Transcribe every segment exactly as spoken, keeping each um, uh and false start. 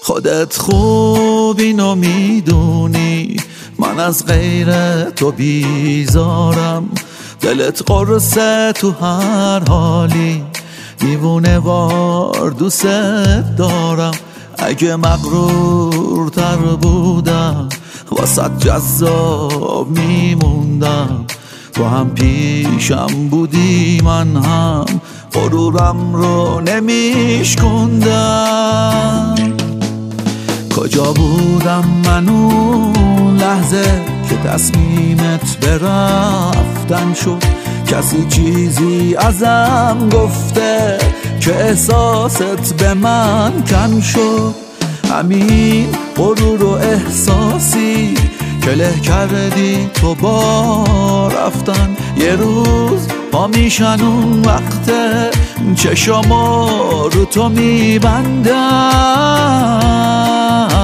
خودت خوب اینو میدونی، من از غیر تو بیزارم. دلت قرصه تو هر حالی، دیوونه وار دوست دارم. اگه مغرور تر بودم واسه جذاب میموندم. تو هم پیشم بودی من هم غرورم رو نمیشکندم. کجا بودم من اون لحظه که تصمیمت برفتن شد؟ کسی چیزی ازم گفته که احساست به من کم شد؟ همین غرور و احساسی که له کردی تو با رفتن. یه روز پا میشن اون وقته چشما رو تو میبندم.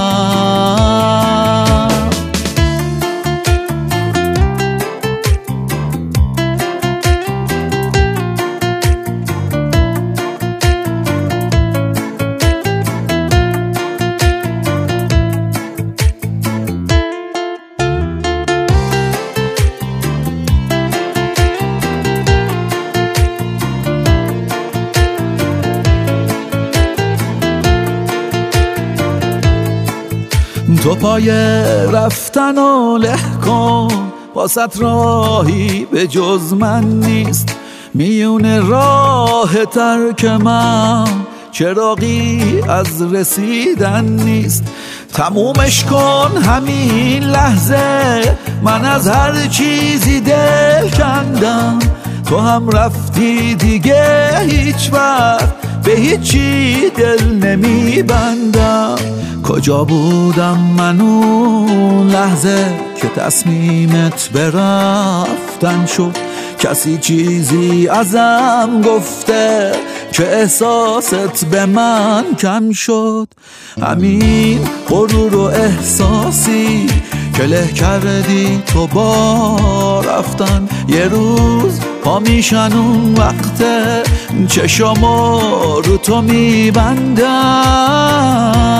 تو پای رفتن و له کن، واسط راهی به جز من نیست. میونه راه ترک من چراغی از رسیدن نیست. تمومش کن همین لحظه، من از هر چیزی دل کندم. تو هم رفتی دیگه هیچ وقت به هیچی دل نمیبندم. کجا بودم من اون لحظه که تصمیمت برفتن شد؟ کسی چیزی ازم گفته که احساست به من کم شد؟ همین غرور و احساسی که له کردی تو با رفتن. یه روز پا میشن اون وقته چشما رو تو میبندن.